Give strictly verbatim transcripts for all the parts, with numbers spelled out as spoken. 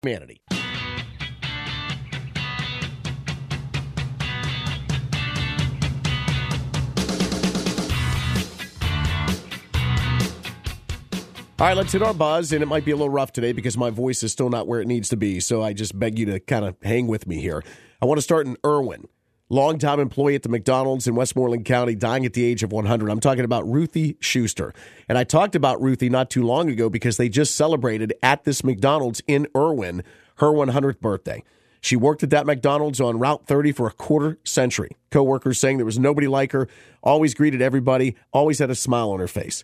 humanity. All right, let's hit our buzz, and it might be a little rough today because my voice is still not where it needs to be, so I just beg you to kind of hang with me here. I want to start in Irwin. Longtime employee at the McDonald's in Westmoreland County, dying at the age of one hundred. I'm talking about Ruthie Schuster. And I talked about Ruthie not too long ago because they just celebrated at this McDonald's in Irwin her one hundredth birthday. She worked at that McDonald's on Route thirty for a quarter century. Coworkers saying there was nobody like her, always greeted everybody, always had a smile on her face.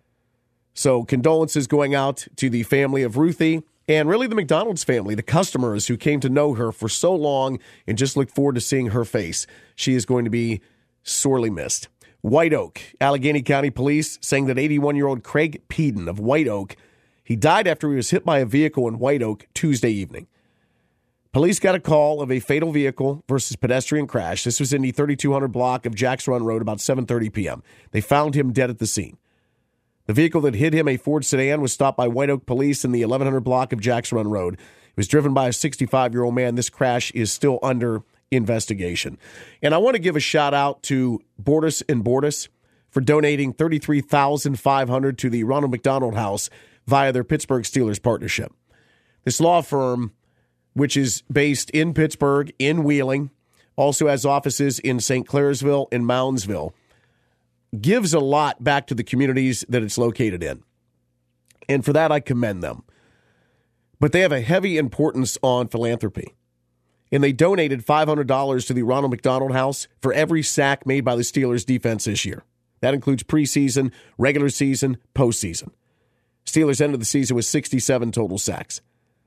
So condolences going out to the family of Ruthie and really the McDonald's family, the customers who came to know her for so long and just look forward to seeing her face. She is going to be sorely missed. White Oak, Allegheny County Police saying that eighty-one-year-old Craig Peden of White Oak, he died after he was hit by a vehicle in White Oak Tuesday evening. Police got a call of a fatal vehicle versus pedestrian crash. This was in the thirty-two hundred block of Jacks Run Road about seven thirty p.m. They found him dead at the scene. The vehicle that hit him, a Ford sedan, was stopped by White Oak police in the eleven hundred block of Jacks Run Road. It was driven by a sixty-five-year-old man. This crash is still under investigation. And I want to give a shout-out to Bordas and Bordas for donating thirty-three thousand five hundred dollars to the Ronald McDonald House via their Pittsburgh Steelers partnership. This law firm, which is based in Pittsburgh, in Wheeling, also has offices in Saint Clairsville and Moundsville, gives a lot back to the communities that it's located in. And for that, I commend them. But they have a heavy importance on philanthropy. And they donated five hundred dollars to the Ronald McDonald House for every sack made by the Steelers defense this year. That includes preseason, regular season, postseason. Steelers ended the season with sixty-seven total sacks.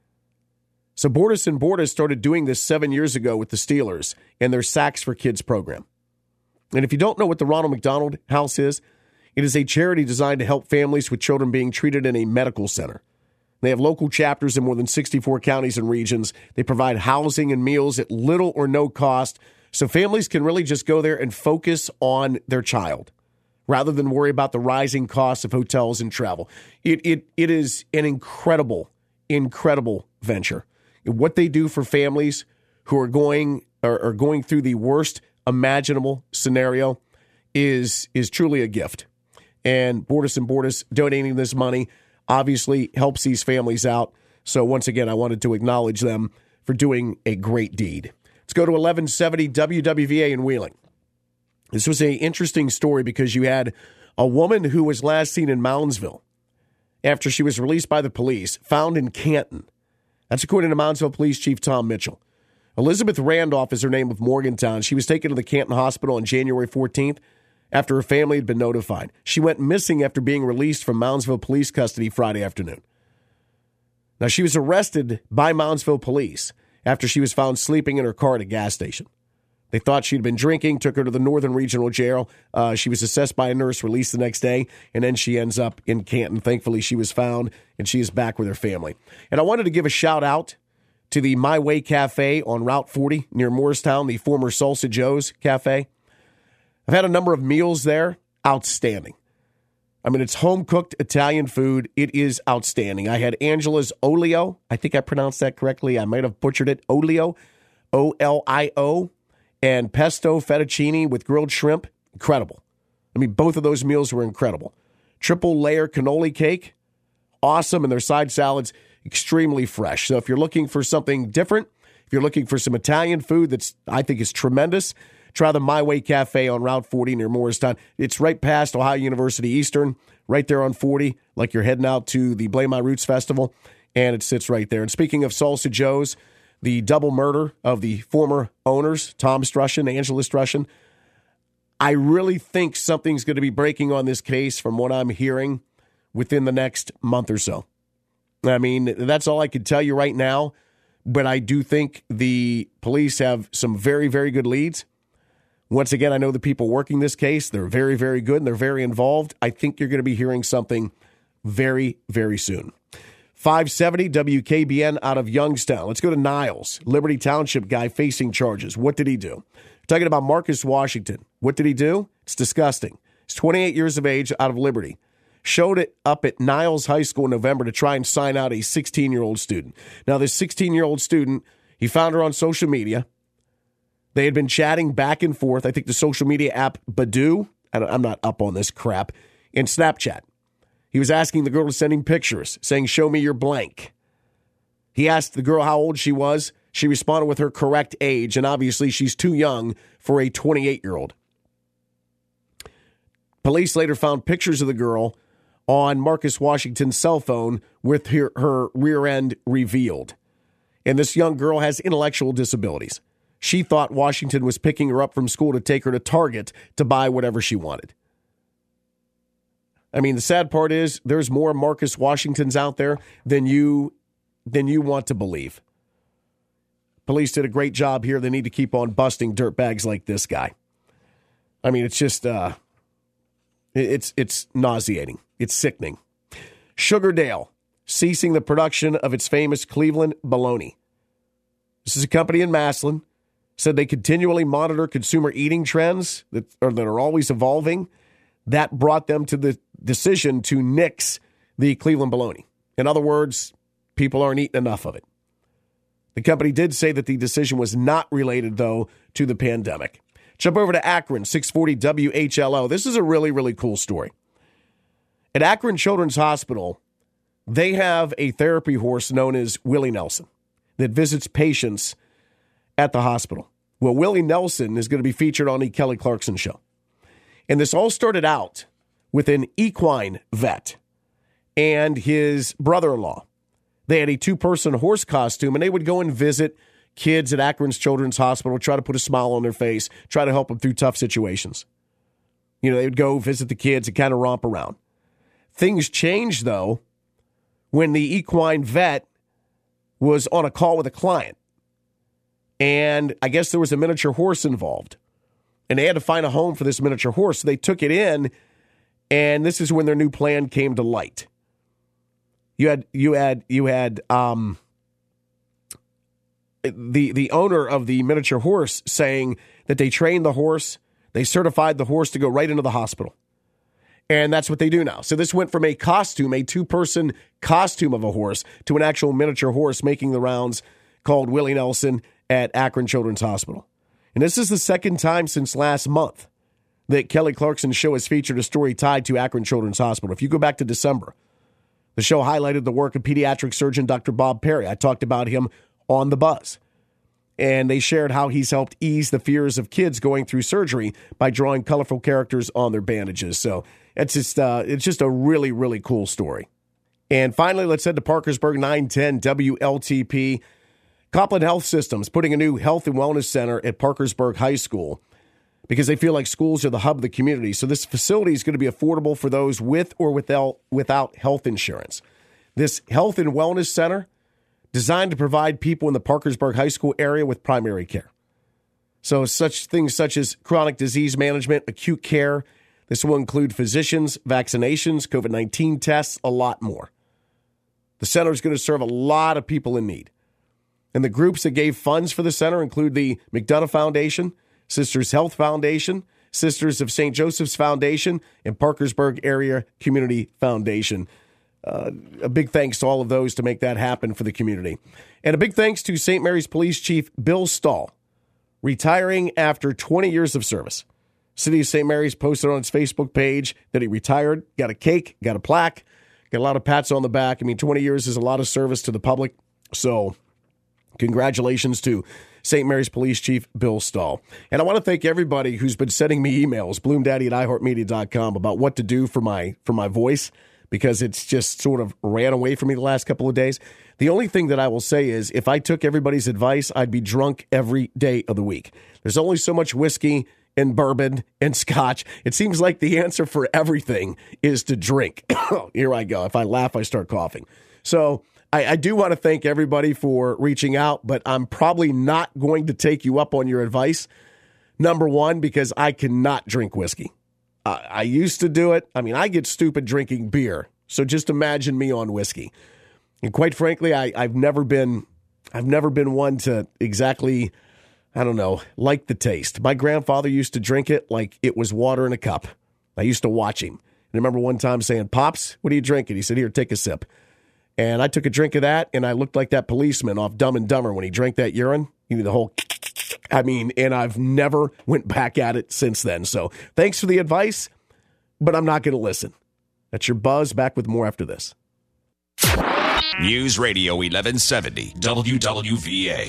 So Bordas and Bordas started doing this seven years ago with the Steelers and their Sacks for Kids program. And if you don't know what the Ronald McDonald House is, it is a charity designed to help families with children being treated in a medical center. They have local chapters in more than sixty-four counties and regions. They provide housing and meals at little or no cost, so families can really just go there and focus on their child rather than worry about the rising costs of hotels and travel. It it it is an incredible, incredible venture. What they do for families who are going are, are going through the worst imaginable scenario is is truly a gift. And Bordas and Bordas donating this money obviously helps these families out. So once again, I wanted to acknowledge them for doing a great deed. Let's go to eleven seventy W W V A in Wheeling. This was an interesting story because you had a woman who was last seen in Moundsville after she was released by the police, found in Canton. That's according to Moundsville Police Chief Tom Mitchell. Elizabeth Randolph is her name of Morgantown. She was taken to the Canton Hospital on January fourteenth after her family had been notified. She went missing after being released from Moundsville police custody Friday afternoon. Now, she was arrested by Moundsville police after she was found sleeping in her car at a gas station. They thought she'd been drinking, took her to the Northern Regional Jail. Uh, she was assessed by a nurse, released the next day, and then she ends up in Canton. Thankfully, she was found, and she is back with her family. And I wanted to give a shout-out to the My Way Cafe on Route forty near Morristown, the former Salsa Joe's Cafe. I've had a number of meals there. Outstanding. I mean, it's home-cooked Italian food. It is outstanding. I had Angela's Olio. I think I pronounced that correctly. I might have butchered it. Olio, O L I O, and pesto fettuccine with grilled shrimp. Incredible. I mean, both of those meals were incredible. Triple layer cannoli cake. Awesome. And their side salads, extremely fresh. So if you're looking for something different, if you're looking for some Italian food that's, I think, is tremendous, try the My Way Cafe on Route forty near Morristown. It's right past Ohio University Eastern, right there on forty, like you're heading out to the Blame My Roots Festival, and it sits right there. And speaking of Salsa Joe's, the double murder of the former owners, Tom Strushin, Angela Strushin, I really think something's going to be breaking on this case from what I'm hearing within the next month or so. I mean, that's all I can tell you right now, but I do think the police have some very, very good leads. Once again, I know the people working this case, they're very, very good, and they're very involved. I think you're going to be hearing something very, very soon. five seventy W K B N out of Youngstown. Let's go to Niles. Liberty Township guy facing charges. What did he do? We're talking about Marcus Washington. What did he do? It's disgusting. He's twenty-eight years of age out of Liberty. showed it up at Niles High School in November to try and sign out a sixteen-year-old student. Now, this sixteen-year-old student, he found her on social media. They had been chatting back and forth. I think the social media app Badoo, I don't, I'm not up on this crap, in Snapchat. He was asking the girl to send him pictures, saying, show me your blank. He asked the girl how old she was. She responded with her correct age, and obviously she's too young for a twenty-eight-year-old. Police later found pictures of the girl on Marcus Washington's cell phone with her, her rear end revealed. And this young girl has intellectual disabilities. She thought Washington was picking her up from school to take her to Target to buy whatever she wanted. I mean, the sad part is there's more Marcus Washingtons out there than you than you want to believe. Police did a great job here. They need to keep on busting dirtbags like this guy. I mean, it's just uh, it's it's nauseating. It's sickening. Sugardale ceasing the production of its famous Cleveland bologna. This is a company in Massillon. Said they continually monitor consumer eating trends that are, that are always evolving. That brought them to the decision to nix the Cleveland bologna. In other words, people aren't eating enough of it. The company did say that the decision was not related, though, to the pandemic. Jump over to Akron, six forty W H L O. This is a really, really cool story. At Akron Children's Hospital, they have a therapy horse known as Willie Nelson that visits patients at the hospital. Well, Willie Nelson is going to be featured on the Kelly Clarkson Show. And this all started out with an equine vet and his brother-in-law. They had a two-person horse costume, and they would go and visit kids at Akron's Children's Hospital, try to put a smile on their face, try to help them through tough situations. You know, they would go visit the kids and kind of romp around. Things changed, though, when the equine vet was on a call with a client. And I guess there was a miniature horse involved. And they had to find a home for this miniature horse. So they took it in, and this is when their new plan came to light. You had you had you had um, the the owner of the miniature horse saying that they trained the horse, they certified the horse to go right into the hospital. And that's what they do now. So this went from a costume, a two-person costume of a horse, to an actual miniature horse making the rounds called Willie Nelson at Akron Children's Hospital. And this is the second time since last month that Kelly Clarkson's show has featured a story tied to Akron Children's Hospital. If you go back to December, the show highlighted the work of pediatric surgeon Doctor Bob Perry. I talked about him on The Buzz. And they shared how he's helped ease the fears of kids going through surgery by drawing colorful characters on their bandages. So it's just uh, it's just a really, really cool story. And finally, let's head to Parkersburg, nine ten W L T P. Copland Health Systems putting a new health and wellness center at Parkersburg High School because they feel like schools are the hub of the community. So this facility is going to be affordable for those with or without, without health insurance. This health and wellness center designed to provide people in the Parkersburg High School area with primary care. So such things such as chronic disease management, acute care. This will include physicians, vaccinations, COVID nineteen tests, a lot more. The center is going to serve a lot of people in need. And the groups that gave funds for the center include the McDonough Foundation, Sisters Health Foundation, Sisters of Saint Joseph's Foundation, and Parkersburg Area Community Foundation. Uh, a big thanks to all of those to make that happen for the community. And a big thanks to Saint Mary's Police Chief Bill Stahl, retiring after twenty years of service. City of Saint Mary's posted on its Facebook page that he retired, got a cake, got a plaque, got a lot of pats on the back. I mean, twenty years is a lot of service to the public. So congratulations to Saint Mary's Police Chief Bill Stahl. And I want to thank everybody who's been sending me emails, bloomdaddy at i heart media dot com, about what to do for my for my voice, because it's just sort of ran away from me the last couple of days. The only thing that I will say is if I took everybody's advice, I'd be drunk every day of the week. There's only so much whiskey and bourbon and scotch. It seems like the answer for everything is to drink. Here I go. If I laugh, I start coughing. So I, I do want to thank everybody for reaching out, but I'm probably not going to take you up on your advice. Number one, because I cannot drink whiskey. Uh, I used to do it. I mean, I get stupid drinking beer. So just imagine me on whiskey. And quite frankly, I, I've never been, I've never been one to exactly, I don't know, like the taste. My grandfather used to drink it like it was water in a cup. I used to watch him. I remember one time saying, Pops, what are you drinking? He said, here, take a sip. And I took a drink of that, and I looked like that policeman off Dumb and Dumber when he drank that urine. He did the whole, I mean, and I've never went back at it since then. So thanks for the advice, but I'm not going to listen. That's your Buzz. Back with more after this. News Radio eleven seventy, W W V A.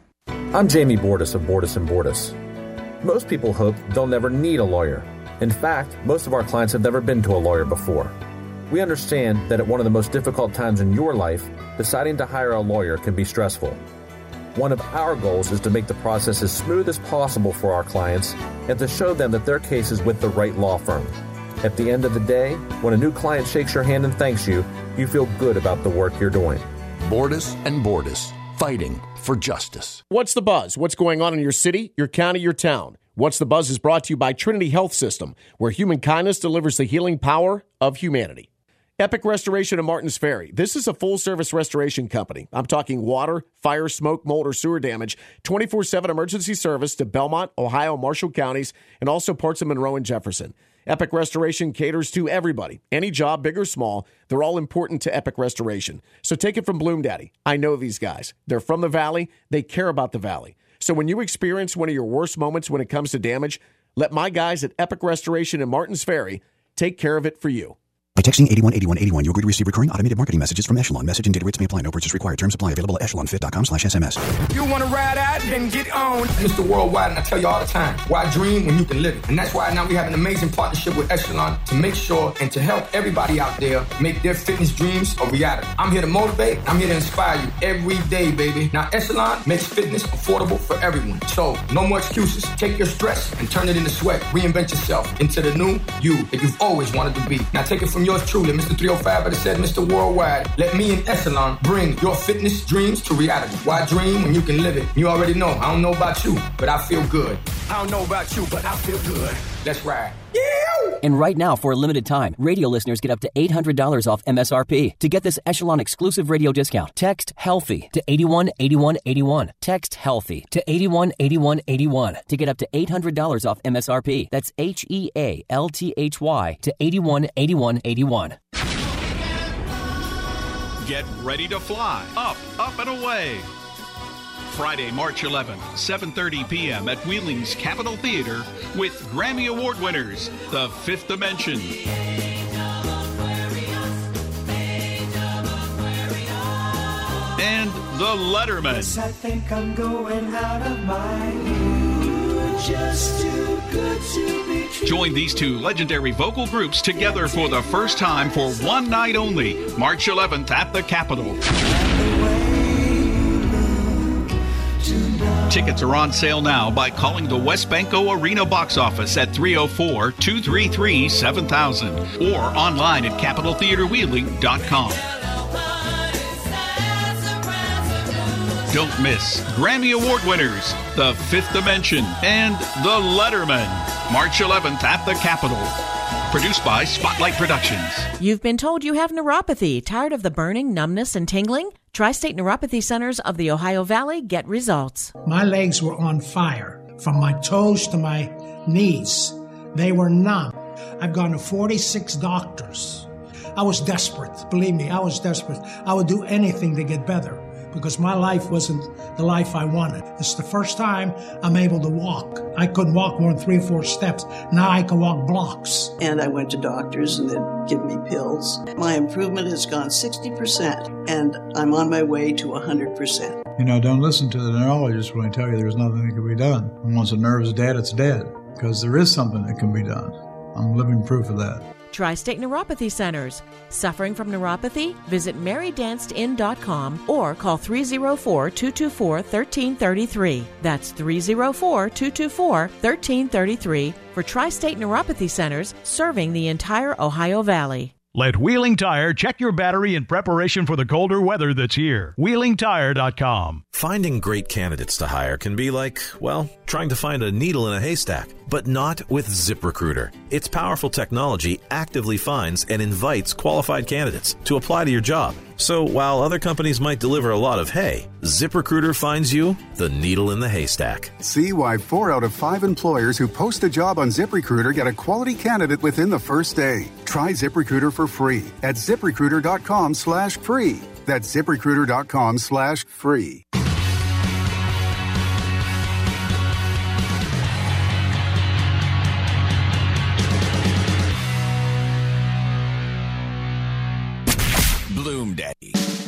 I'm Jamie Bordas of Bordas and Bordas. Most people hope they'll never need a lawyer. In fact, most of our clients have never been to a lawyer before. We understand that at one of the most difficult times in your life, deciding to hire a lawyer can be stressful. One of our goals is to make the process as smooth as possible for our clients and to show them that their case is with the right law firm. At the end of the day, when a new client shakes your hand and thanks you, you feel good about the work you're doing. Bordas and Bordas, fighting for justice. What's the Buzz? What's going on in your city, your county, your town? What's the Buzz is brought to you by Trinity Health System, where human kindness delivers the healing power of humanity. Epic Restoration in Martins Ferry. This is a full-service restoration company. I'm talking water, fire, smoke, mold, or sewer damage, twenty-four seven emergency service to Belmont, Ohio, Marshall counties, and also parts of Monroe and Jefferson. Epic Restoration caters to everybody. Any job, big or small, they're all important to Epic Restoration. So take it from Bloom Daddy. I know these guys. They're from the Valley. They care about the Valley. So when you experience one of your worst moments when it comes to damage, let my guys at Epic Restoration in Martins Ferry take care of it for you. By texting eight one eight one eight one, you'll agree to receive recurring automated marketing messages from Echelon. Message and data rates may apply. No purchase required. Terms apply. Available at echelon fit dot com slash S M S. You want to ride out? Then get on. Mister Worldwide, and I tell you all the time, why dream when you can live it? And that's why now we have an amazing partnership with Echelon to make sure and to help everybody out there make their fitness dreams a reality. I'm here to motivate. I'm here to inspire you every day, baby. Now, Echelon makes fitness affordable for everyone. So, no more excuses. Take your stress and turn it into sweat. Reinvent yourself into the new you that you've always wanted to be. Now, take it from yours truly, Mister three oh five, but it said Mister Worldwide. Let me and Echelon bring your fitness dreams to reality. Why dream when you can live it? You already know. I don't know about you, but I feel good. I don't know about you, but I feel good. Let's ride. Yeah! And right now, for a limited time, radio listeners get up to eight hundred dollars off M S R P. To get this Echelon exclusive radio discount, text HEALTHY to eight one eight one eight one. Text HEALTHY to eight one eight one eight one to get up to eight hundred dollars off M S R P. That's H E A L T H Y to eight one eight one eight one. Get ready to fly up, up and away. Friday, March eleventh, seven thirty p.m. at Wheeling's Capitol Theater with Grammy Award winners, The Fifth Dimension. And The Letterman. I think I'm going out of my mood. Just too good to be true. Join these two legendary vocal groups together for the first time for one night only, March eleventh at the Capitol. Tickets are on sale now by calling the Westbanco Arena box office at three oh four, two three three, seven thousand or online at capitol theater wheeling dot com. Don't miss Grammy Award winners, The Fifth Dimension and The Letterman, March eleventh at the Capitol. Produced by Spotlight Productions. You've been told you have neuropathy. Tired of the burning, numbness, and tingling? Tri-State Neuropathy Centers of the Ohio Valley get results. My legs were on fire from my toes to my knees. They were numb. I've gone to forty-six doctors. I was desperate. Believe me, I was desperate. I would do anything to get better because my life wasn't the life I wanted. It's the first time I'm able to walk. I couldn't walk more than three or four steps. Now I can walk blocks. And I went to doctors and they'd give me pills. My improvement has gone sixty percent and I'm on my way to one hundred percent. You know, don't listen to the neurologist when I tell you there's nothing that can be done. And once a nerve is dead, it's dead. Because there is something that can be done. I'm living proof of that. Tri-State Neuropathy Centers. Suffering from neuropathy? Visit mary danced in dot com or call three oh four, two two four, one three three three. That's three oh four, two two four, one three three three for Tri-State Neuropathy Centers serving the entire Ohio Valley. Let Wheeling Tire check your battery in preparation for the colder weather that's here. wheeling tire dot com. Finding great candidates to hire can be like, well, trying to find a needle in a haystack, but not with ZipRecruiter. Its powerful technology actively finds and invites qualified candidates to apply to your job So while other companies might deliver a lot of hay, ZipRecruiter finds you the needle in the haystack. See why four out of five employers who post a job on ZipRecruiter get a quality candidate within the first day. Try ZipRecruiter for free at ZipRecruiter.com slash free. That's ZipRecruiter.com slash free. Bloom Daddy.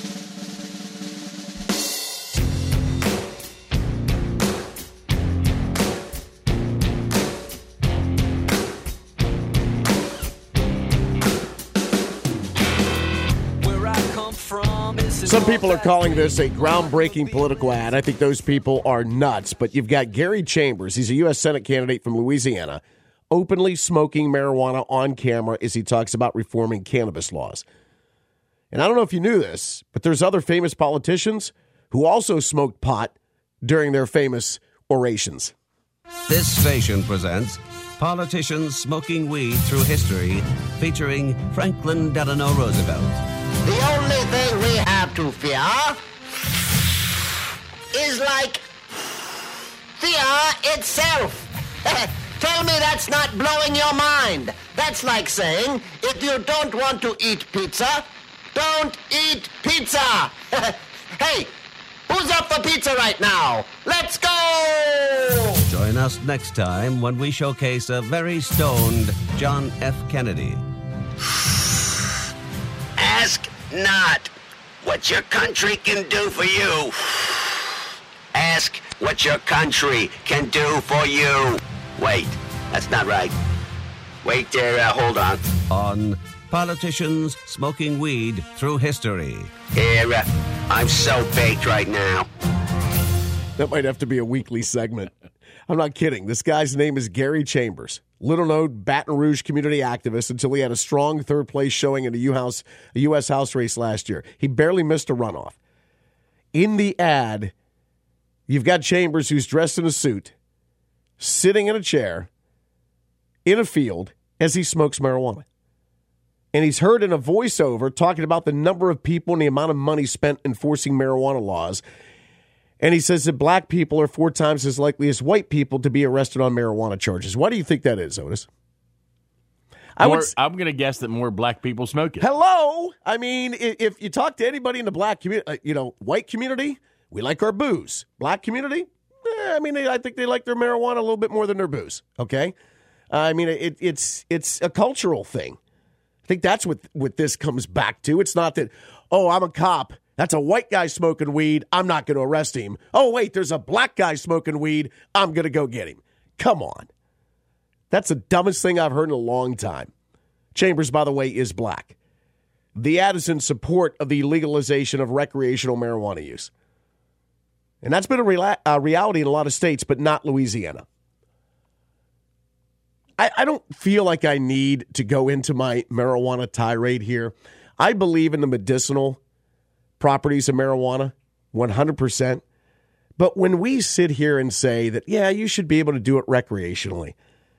Some people are calling this a groundbreaking political ad. I think those people are nuts. But you've got Gary Chambers. He's a U S Senate candidate from Louisiana, openly smoking marijuana on camera as he talks about reforming cannabis laws. And I don't know if you knew this, but there's other famous politicians who also smoked pot during their famous orations. This station presents Politicians Smoking Weed Through History, featuring Franklin Delano Roosevelt. The only thing we have to fear is like fear itself. Tell me that's not blowing your mind. That's like saying, if you don't want to eat pizza, don't eat pizza. Hey, who's up for pizza right now? Let's go! Join us next time when we showcase a very stoned John F. Kennedy. Ask not what your country can do for you. Ask what your country can do for you. Wait, that's not right. Wait there, uh, hold on. On Politicians Smoking Weed Through History. Here, uh, I'm so baked right now. That might have to be a weekly segment. I'm not kidding. This guy's name is Gary Chambers, little-known Baton Rouge community activist until he had a strong third-place showing in a U House, a U S House race last year. He barely missed a runoff. In the ad, you've got Chambers, who's dressed in a suit, sitting in a chair in a field as he smokes marijuana. And he's heard in a voiceover talking about the number of people and the amount of money spent enforcing marijuana laws. And he says that black people are four times as likely as white people to be arrested on marijuana charges. Why do you think that is, Otis? I more, would, I'm going to guess that more black people smoke it. Hello? I mean, if you talk to anybody in the black community, you know, white community, we like our booze. Black community, eh, I mean, they, I think they like their marijuana a little bit more than their booze, okay? Uh, I mean, it, it's it's a cultural thing. I think that's what, what this comes back to. It's not that, oh, I'm a cop. That's a white guy smoking weed. I'm not going to arrest him. Oh, wait, there's a black guy smoking weed. I'm going to go get him. Come on. That's the dumbest thing I've heard in a long time. Chambers, by the way, is black. The ad is in support of the legalization of recreational marijuana use. And that's been a, rela- a reality in a lot of states, but not Louisiana. I, I don't feel like I need to go into my marijuana tirade here. I believe in the medicinal properties of marijuana, one hundred percent. But when we sit here and say that, yeah, you should be able to do it recreationally,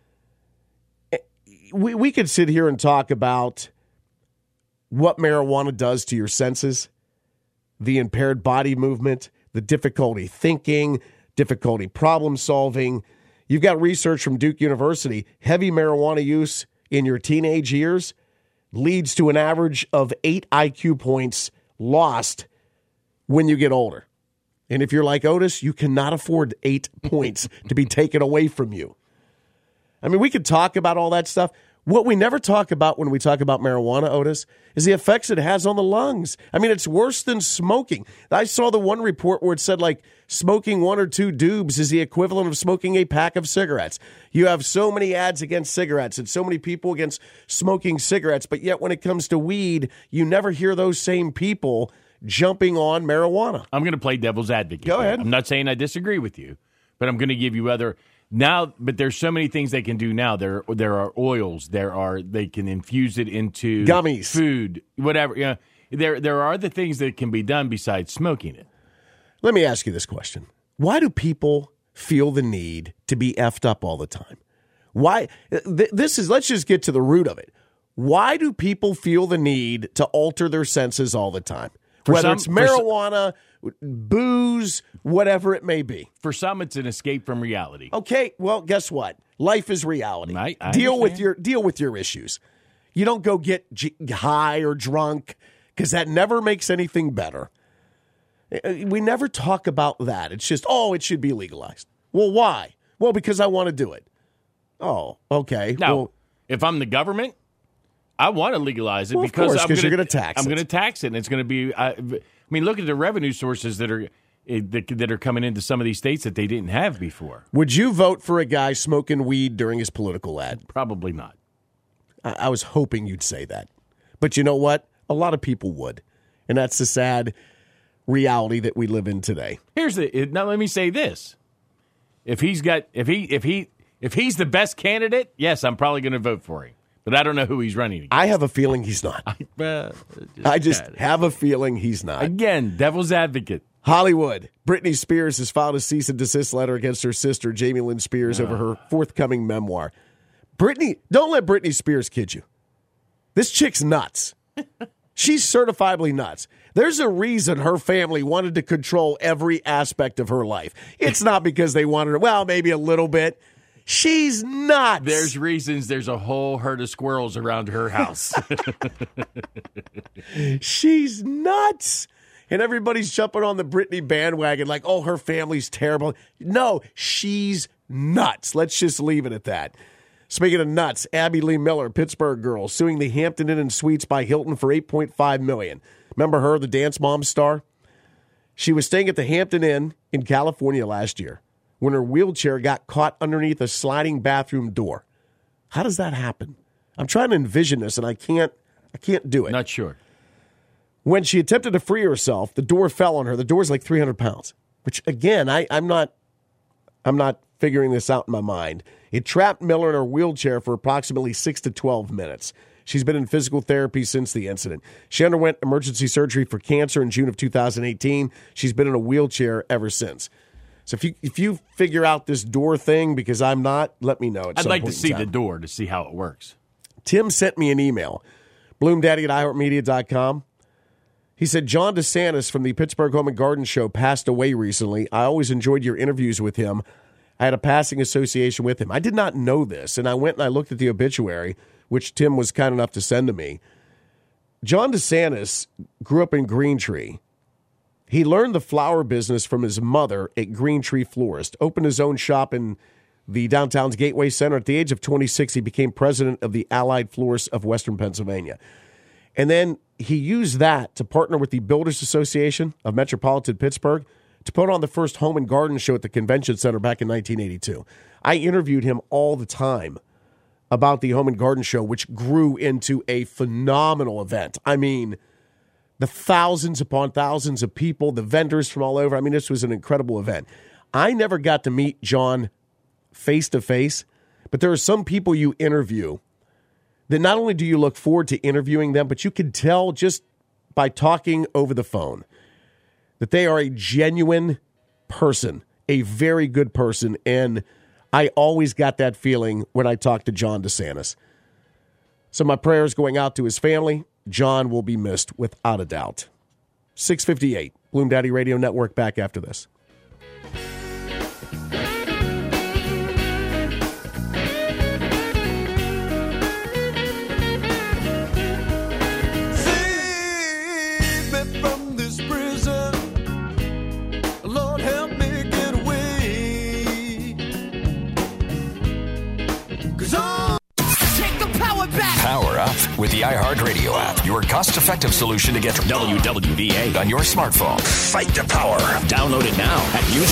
we, we could sit here and talk about what marijuana does to your senses, the impaired body movement, the difficulty thinking, difficulty problem solving. You've got research from Duke University. Heavy marijuana use in your teenage years leads to an average of eight I Q points lost when you get older. And if you're like Otis, you cannot afford eight points to be taken away from you. I mean, we could talk about all that stuff. What we never talk about when we talk about marijuana, Otis, is the effects it has on the lungs. I mean, it's worse than smoking. I saw the one report where it said, like, smoking one or two doobs is the equivalent of smoking a pack of cigarettes. You have so many ads against cigarettes and so many people against smoking cigarettes, but yet when it comes to weed, you never hear those same people jumping on marijuana. I'm going to play devil's advocate. Go ahead. I'm not saying I disagree with you, but I'm going to give you other... Now, but there's so many things they can do now. There, there are oils. There are they can infuse it into gummies, food, whatever. You know, there, there are other things that can be done besides smoking it. Let me ask you this question: why do people feel the need to be effed up all the time? Why? Th- this is. Let's just get to the root of it. Why do people feel the need to alter their senses all the time? For Whether some- it's for marijuana, booze, whatever it may be. For some, it's an escape from reality. Okay, well, guess what? Life is reality. I, I deal with understand. your deal with your issues. You don't go get g- high or drunk because that never makes anything better. We never talk about that. It's just, oh, it should be legalized. Well, why? Well, because I want to do it. Oh, okay. Now, well, if I'm the government, I want to legalize it Well, of because course, I'm 'cause gonna, you're gonna tax I'm it. going to tax it, and it's going to be. I, I mean, look at the revenue sources that are eh, that, that are coming into some of these states that they didn't have before. would you vote for a guy smoking weed during his political ad? Probably not. I, I was hoping you'd say that. But you know what? A lot of people would. And that's the sad reality that we live in today. Here's the now. Let me say this: if he's got, if he, if he, if he's the best candidate, yes, I'm probably going to vote for him. But I don't know who he's running against. I have a feeling he's not. I, uh, I just have a feeling he's not. Again, devil's advocate. Hollywood. Britney Spears has filed a cease and desist letter against her sister, Jamie Lynn Spears, over her forthcoming memoir. Britney, don't let Britney Spears kid you. This chick's nuts. She's certifiably nuts. There's a reason her family wanted to control every aspect of her life. It's not because they wanted her, well, maybe a little bit. She's nuts. There's reasons there's a whole herd of squirrels around her house. She's nuts. And everybody's jumping on the Britney bandwagon like, oh, her family's terrible. No, she's nuts. Let's just leave it at that. Speaking of nuts, Abby Lee Miller, Pittsburgh girl, suing the Hampton Inn and Suites by Hilton for eight point five million dollars. Remember her, the Dance Mom star? She was staying at the Hampton Inn in California last year when her wheelchair got caught underneath a sliding bathroom door. How does that happen? I'm trying to envision this, and I can't I can't do it. Not sure. When she attempted to free herself, the door fell on her. The door's like three hundred pounds, which, again, I, I'm not I'm not figuring this out in my mind. It trapped Miller in her wheelchair for approximately six to twelve minutes. She's been in physical therapy since the incident. She underwent emergency surgery for cancer in June of two thousand eighteen. She's been in a wheelchair ever since. So if you if you figure out this door thing, because I'm not, let me know. At I'd some like to point in see time. the door to see how it works. Tim sent me an email, bloomdaddy at i heart media dot com. He said, John DeSantis from the Pittsburgh Home and Garden Show passed away recently. I always enjoyed your interviews with him. I had a passing association with him. I did not know this, and I went and I looked at the obituary, which Tim was kind enough to send to me. John DeSantis grew up in Greentree. He learned the flower business from his mother at Greentree Florist, opened his own shop in the downtown's Gateway Center. At the age of twenty-six, he became president of the Allied Florists of Western Pennsylvania. And then he used that to partner with the Builders Association of Metropolitan Pittsburgh to put on the first home and garden show at the convention center back in nineteen eighty-two. I interviewed him all the time about the home and garden show, which grew into a phenomenal event. I mean, the thousands upon thousands of people, the vendors from all over. I mean, this was an incredible event. I never got to meet John face to face, but there are some people you interview that not only do you look forward to interviewing them, but you can tell just by talking over the phone that they are a genuine person, a very good person, and I always got that feeling when I talked to John DeSantis. So my prayers going out to his family. John will be missed without a doubt. six fifty-eight, Bloom Daddy Radio Network, back after this. Power up with the iHeartRadio app, your cost-effective solution to get W W V A on your smartphone. Fight the power. Download it now at